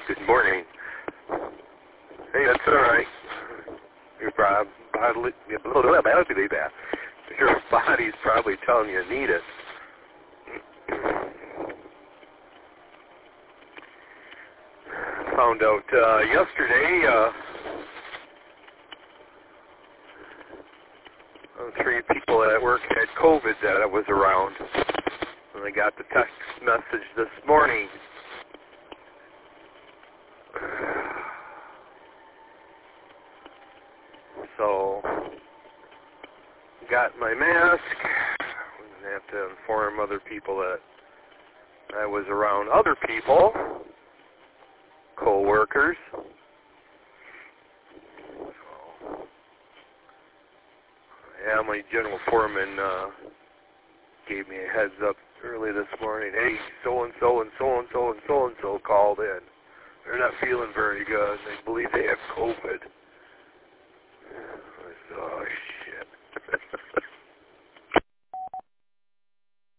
Good morning. Hey, that's all right. Your body's probably telling you need it. Found out yesterday 3 people at work had COVID that I was around. And I got the text message this morning. So, got my mask. I have to inform other people that I was around other people, co-workers. So, yeah, my general foreman gave me a heads up early this morning. Hey, so-and-so and so-and-so and so-and-so called in. They're not feeling very good. They believe they have COVID. I said, oh,